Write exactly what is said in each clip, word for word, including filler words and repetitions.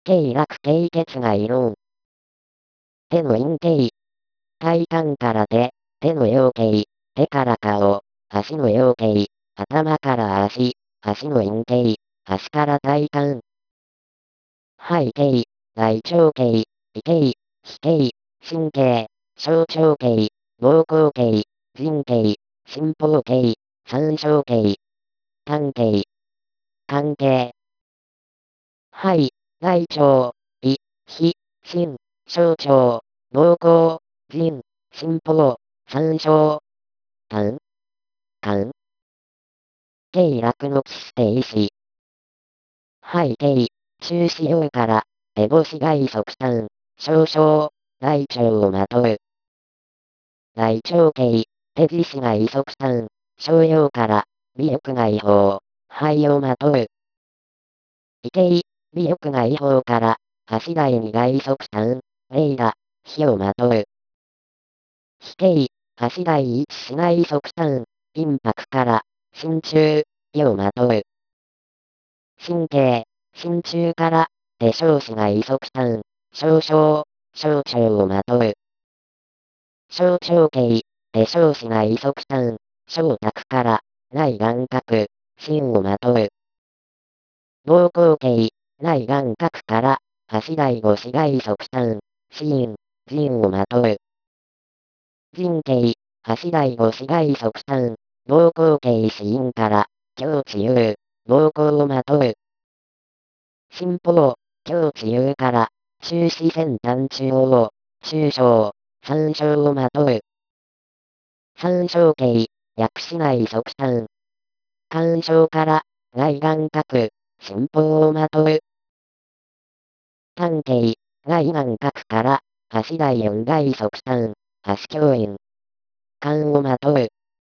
経絡経血外論。手の陰茎。体幹から手、手の陽茎、手から顔、足の陽茎、頭から足、足の陰茎、足から体幹。背茎、大腸茎、異茎、非茎、神経、小腸茎、膀胱茎、腎茎、心包茎、三小茎、胆茎。関係。肺、大腸、胃、脾、心、小腸、膀胱、腎、心包、三小、胆、肝。経絡の基質停止。背茎、中視葉から、烏帽子外側端、少々、大腸をまとう。大腸茎、手獅子外側端、小葉から、尾翼外方、肺をまとう。異形、尾翼外方から、足台に外側端、霊打、火をまとう。非形、足台一市内側端、陰白から、心中、胃をまとう。神経、心中から、手小子外側端、少々、小腸をまとう。小腸茎、手小子外側端、小卓から、内眼角、心をまとう。膀胱茎、内眼角から、足台五子外側端、心、腎をまとう。腎茎、足台五子外側端、膀胱茎子陰から、胸地有、膀胱をまとう。心包、胸地有から、中視先端中央、中小、三小をまとう。三小茎、薬師内側端。肝小から、内眼角、心包をまとう。胆茎、内眼角から、足台四外側端、足胸陰。肝をまとう。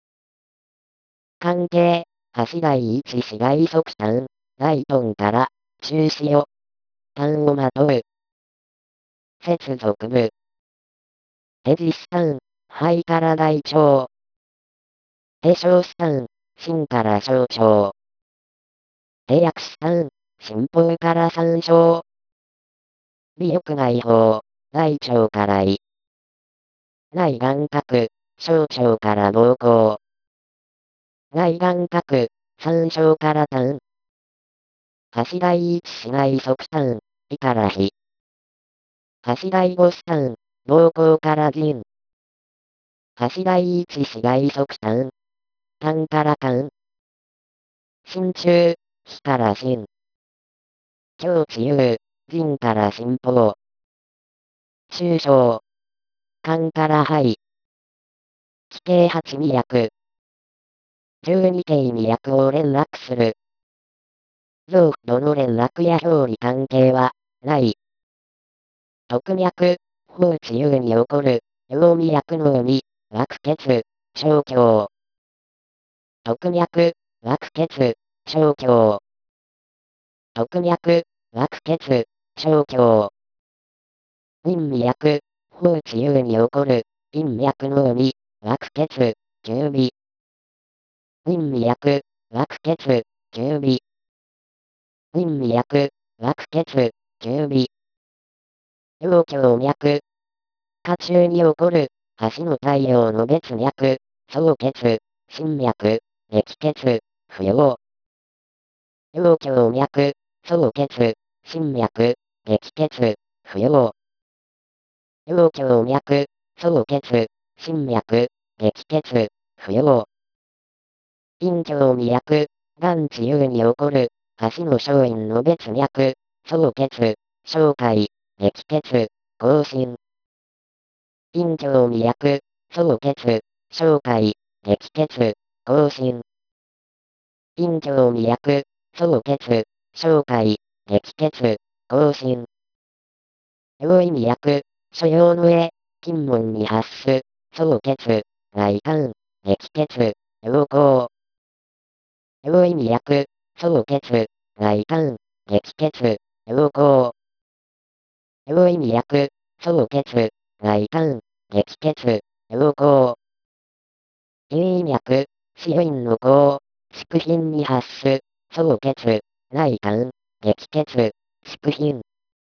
関係、足台一市外側端、大豚から、中視を。胆をまとう。接続部。手実端、肺から大腸。手小子端、心から小腸。手薬師端、心包から三小。尾翼外方、大腸から胃。内眼角、小腸から膀胱。内眼角、三小から胆。足台一市内側端、胃から脾。足台五子端、膀胱から腎。足台一市外側端、胆から肝。心中、脾から心。胸地有、腎から心包。中小、肝から肺。気系八味脈。十二系に脈を連絡する。臓どの連絡や表裏関係は、ない。特脈、放置有に起こる、陽味脈のみ、枠血、小胸。特脈、枠血、小胸。特脈、枠血、小胸。陰脈、放置有に起こる、陰脈のみ、枠血、九尾。陰脈、枠血、九尾。陰脈、枠血、九尾。陽胸脈。下中に起こる、足の太陽の別脈、総血、心脈、激血、不要。陽胸脈、総血、心脈、激血、不要。陽胸脈、総血、心脈、激血、不要。陰胸脈、眼地有に起こる、足の小陰の別脈、総血、小海、激血、更新。陰胸脈、総血、小海、激血、更新。陰胸脈、総血、小海、激血、更新。陽胃脈、所要の絵、筋門に発す、総血、外観、激血、陽光。陽胃脈、総血、外観、激血、陽光。陽胃脈、総血、外観、激血、陽光。陰脈、四陰の光、畜品に発す、総血、内観、激血、畜品。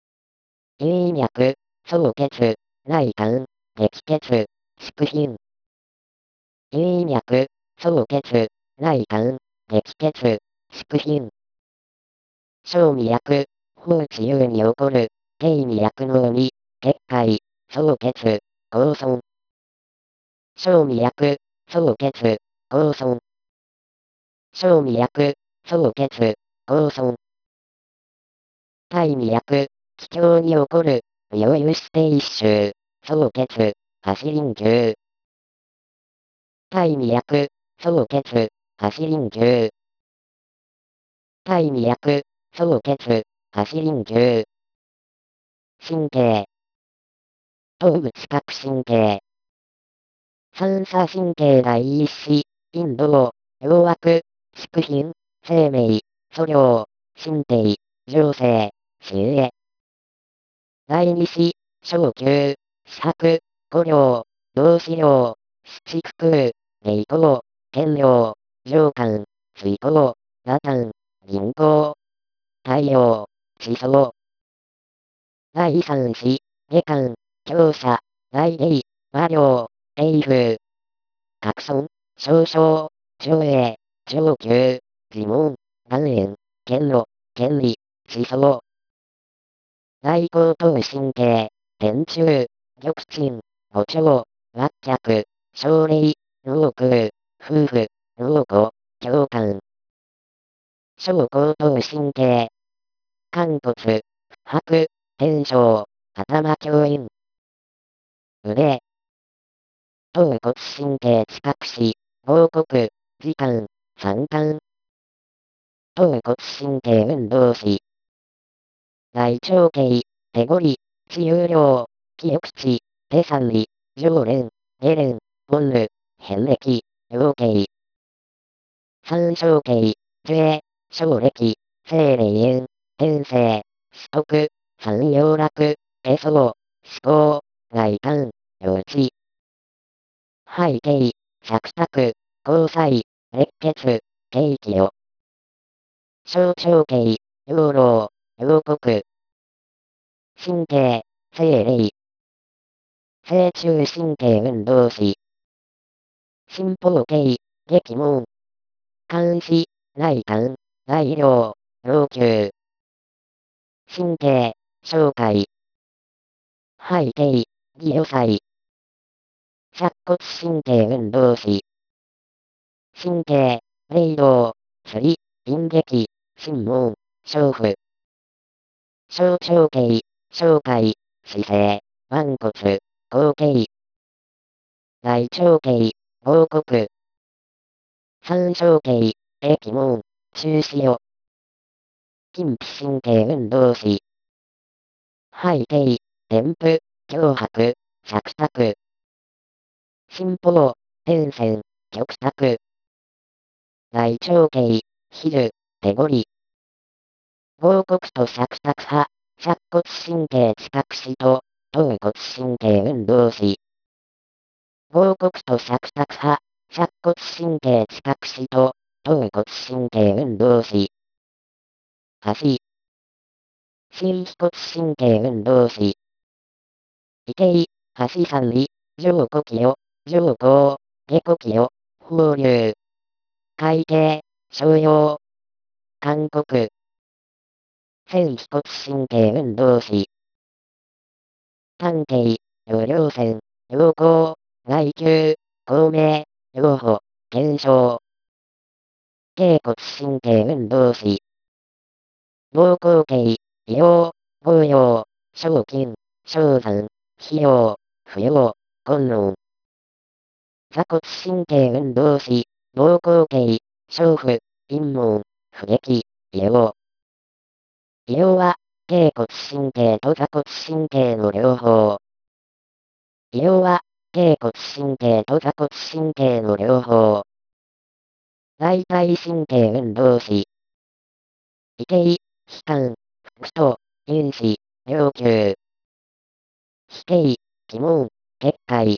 陰脈、総血、内管、激血、縮頻。陰脈、総血、内管、激血、縮頻。小味薬、放置有に起こる、軽味薬脳に、結界、総血、合損。小味薬、総血、合損。小味薬、総血、合損。大味薬、気胸に起こる、溶油ステイ臭、総血、走りん球。大味薬、総血、走りん球。大味薬、総血、走りん球。神経。頭部知覚神経。三叉神経第一子、陰道、陽枠、縮頻、生命、素量、心底、情勢、視野。第二子、小球、四白、五量、同子量、七区空、霊光、見量、上官、水光、羅丹、銀行、太陽、地層。第三子、下官、強者、大霊、和量、霊風。各村、少々、長英、長久、自問、岩塩、剣路、権利、地層。大後頭神経、天中、玉鎮、五腸、脇脚、症例、脳空、夫婦、脳庫、共感。小後頭神経、肝骨、白、天正、頭教員。腕。頭骨神経知覚視、報告、時間、三冠。頭骨神経運動視。大腸系、手ごり、治癒量、記憶値、手三里、常連、エレン、ボンル、遍歴、陽系。三小系、税、小歴、精霊園、天性、ストク、三陽楽、下層、思考、外観、幼稚。背景、着卓、交際、熱血、景気よ。小腸系、養老、陽国。神経、精霊。正中神経運動視。心包系、激門。監視、内管、内量、老朽。神経、小界。背景、義予細。尺骨神経運動視。神経、霊道、釣り、陰劇、心門、小腹。小腸系、小界、姿勢、腕骨、後頸。大腸系、報告。三小系、液門、中視よ。筋皮神経運動視。背景、添付、脅迫、着卓。心包、点線、極卓。大腸系、比喩、手ごり。報告と着卓派、尺骨神経知覚視と、頭骨神経運動視。報告と着卓派、尺骨神経知覚視と、頭骨神経運動視。足。心腓骨神経運動視。異形、足三里、上呼吸よ、上行、下呼吸よ、放流。会計、商用。韓国。線腓骨神経運動視。単形、陽稜線、陽光、外球、孔明、陽歩、減少。脛骨神経運動視。膀胱系、異様、膀陽、小筋、小山、費用、不要、困難。座骨神経運動視、膀胱系、小腹、陰門、不激、異様。異様は、脛骨神経と座骨神経の両方。異様は、脛骨神経と座骨神経の両方。大腿神経運動視。異形、気管、腹と、因子、腰球。非形、気門、結界。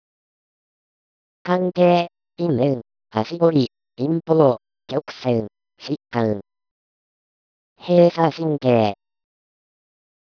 関係、因縁、足取り、陰胞、曲線、疾患。閉鎖神経。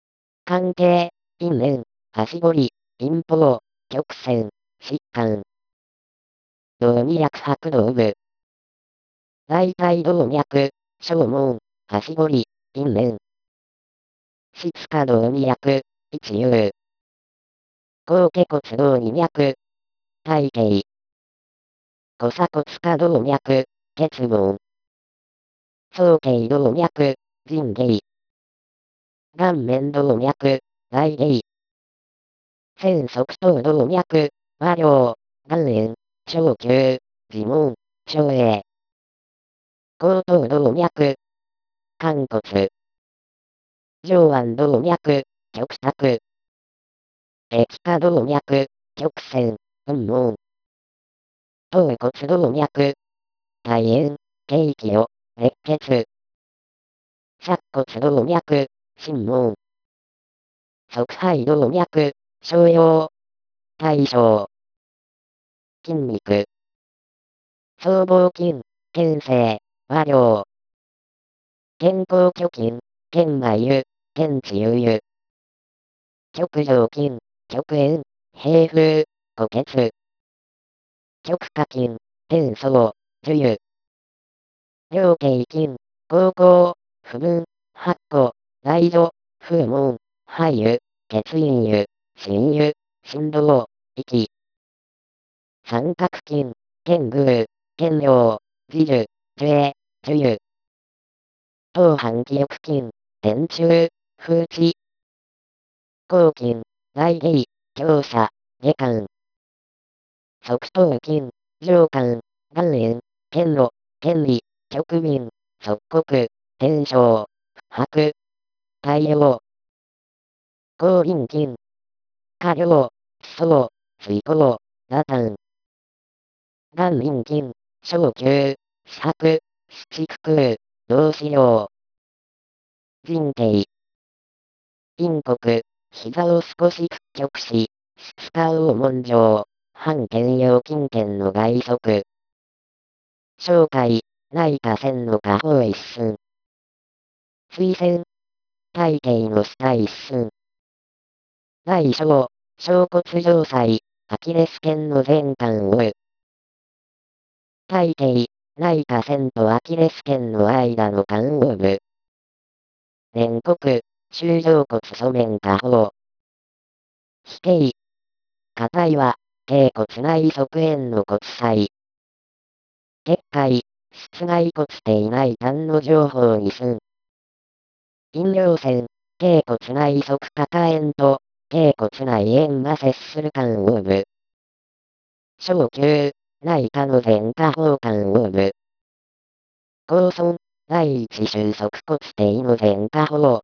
関係、因縁、足取り、陰胞、曲線、疾患。動脈拍動部。大腿動脈、小門、足取り、因縁。質下動脈、一遊。後跏骨動脈、体系。股鎖骨下動脈、結合。早頸動脈、腎芸。顔面動脈、外芸。線側頭動脈、和量、眼炎、腸球、耳門、腸影。後頭動脈、寛骨。上腕動脈、極卓。液下動脈、曲線、雲門。頭骨動脈、大円、頸気を、熱血。尺骨動脈、心門。側肺動脈、小葉。大小。筋肉。僧帽筋、肩性、和量。肩甲虚筋、肩眉、肩池有湯。極上筋、極円、平風、虎穴。極下筋、天宗、樹湯。両頸筋、口腔、不分、八個、大女、風門、肺湯、血陰湯、心湯、心動、息。三角筋、剣宮、剣梁、自樹、樹影、樹湯。当反記憶筋、天柱、風池。後筋、外芸、強者、下巻。側頭筋、上巻、眼炎、剣路、剣利、極民、側骨、天正、白、太陽。後輪筋、下梁、地層、水溝、羅丹。眼輪筋、小球、四白、七九空、同子量。人形。陰国、膝を少し屈曲し、質下黄門上、半剣腰筋腱の外側。小海、内下線の下方一寸。水線、体系の下一寸。大小、小骨上細、アキレス腱の前巻を。体系、内下線とアキレス腱の間の巻を部。連骨、中上骨素面下方。非形。硬いは、頸骨内側縁の骨細。結界、室外骨底内端の上方に寸。陰陽線、頸骨内側肩縁と、頸骨内縁が接する間を部。小球、内下の前下方間を部。高尊、第一収束骨底の前下方。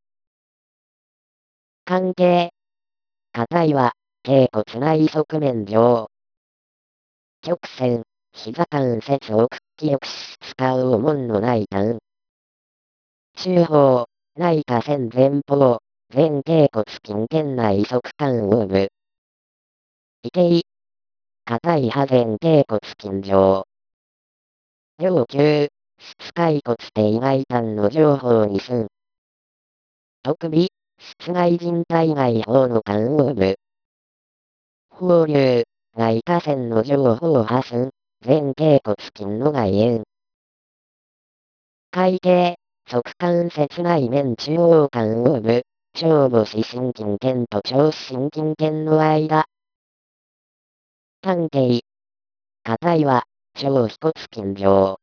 関係。硬いは、頸骨内側面上。曲線、膝関節を屈起よくし使う門の内端。中方、内下線前方、前頸骨筋腱内側間を部。異形。硬い派前頸骨筋上。両球、室外骨底外端の上方に寸。特首、室外人体外方の間を部。放流、外下線の上方破寸、前頸骨筋の外縁。会計、側関節内面中央間を部、腸母子心筋腱と腸子心筋腱の間。関係。硬いは、腸腓骨筋上。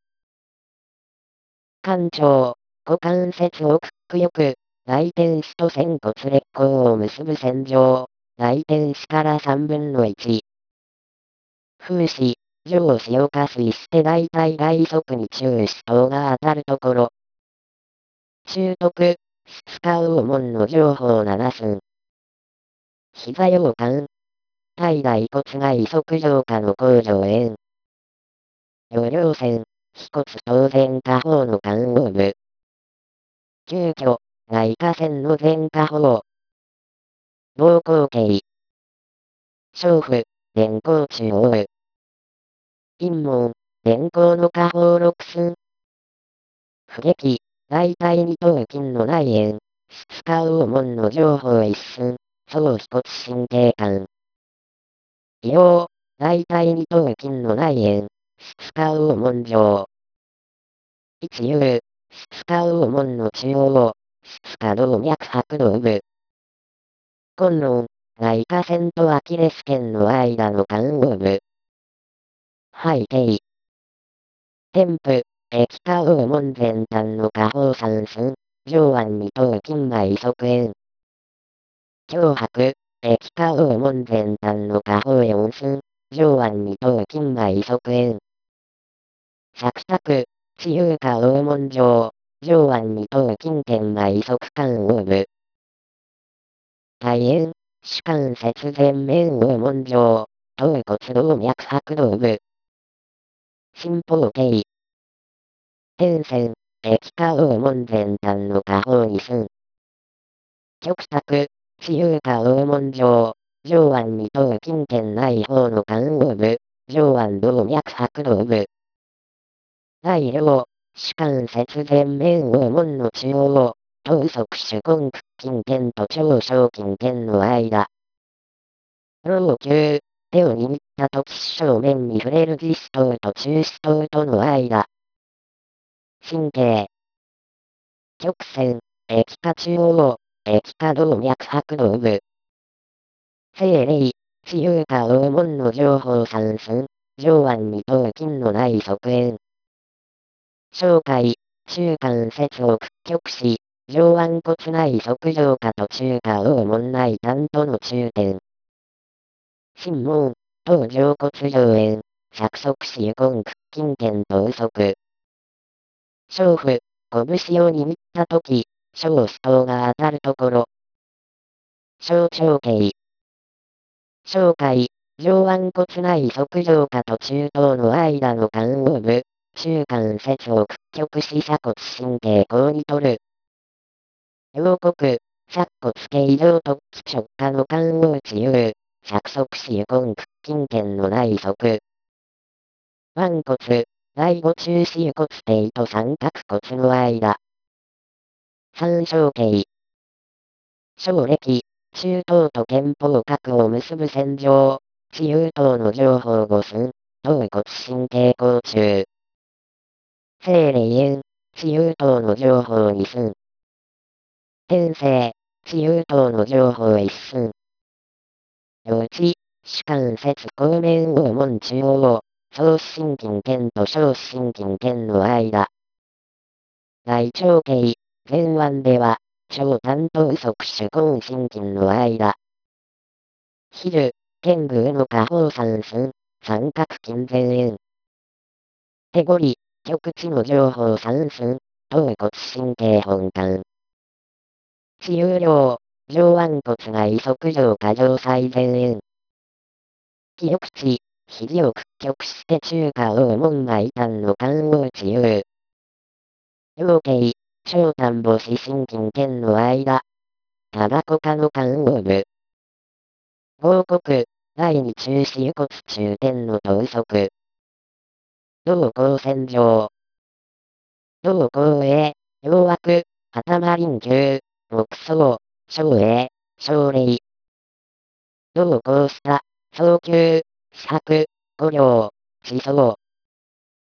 関腸、股関節を屈曲よく、外転子と仙骨裂孔を結ぶ線上、外転子から三分の一。風刺、上肢を下垂して大体外側に中肢等が当たるところ。中徳、質下黄門の上方七寸。膝陽間。体大骨外側上下の甲状縁。余量線、腓骨等前下方の間を部。急遽、外下線の前下方。膀胱系。小腹、連行中央。陰門、連行の下方六寸。不撃、大体二頭筋の内縁、 質化黄門の情報一寸、総腓骨神経管。異様、大体二頭筋の内縁、質化黄門上。一遊、質化黄門の中央、質化動脈拍動部。根論、外科線とアキレス腱の間の間黄部。背景。添付、液化黄門前端の下方三寸、上腕二頭筋内側縁。胸白、液化黄門前端の下方四寸、上腕二頭筋内側縁。尺卓、地有化黄門上、上腕二頭筋圏内側間黄部。外縁、主関節前面黄門上、頭骨動脈拍動部。心包形。点線、液化黄門前端の下方二寸。極卓、地有化黄門上、上腕二頭筋圏内方の間黄部、上腕動脈拍動部。大量、主関節前面黄門の中央、頭側主根屈筋腱と長小筋腱の間。老朽、手を握った時正面に触れる実頭と中指頭との間。神経。曲線、液化中央、液化動脈拍動部。精霊、地有化黄門の上方三寸、上腕二頭筋の内側縁。小海、中関節を屈曲し、上腕骨内側上下と中下黄門内端との中点。心門、頭上骨上縁、尺側視根屈筋腱と右側。小腹、拳を握ったとき、小指頭が当たるところ。小腸形。小海、上腕骨内側上下と中頭の間の間黄部、中関節を屈曲し鎖骨神経口に取る。両骨、尺骨形状突起直下の間黄地有、尺側視根屈筋腱の内側。腕骨、第五中椎骨底と三角骨の間。三小形。小暦、中頭と肩峰角を結ぶ線上、地有頭の上方五寸、頭骨神経口中。精霊円、地有頭の上方二寸。天性、地有頭の上方一寸。両地、主関節後面黄門中央、総視神筋腱と小視神筋腱の間。大腸形、前腕では、長短と右側手根神筋の間。比喩、剣宮の下方三寸、三角筋前縁。手ごり、極地の上方三寸、頭骨神経本幹。地有量、上腕骨外側上下上最前縁。気翼地、肘を屈曲して中下黄門外端の間黄地有。両形、小短母子神筋腱の間。タバコ科の間黄部。合谷、第二中椎骨中点の頭側。動光線上。動光栄、陽枠、頭輪球、木層、小栄、小霊。動光下、早急、四白、五稜、地層。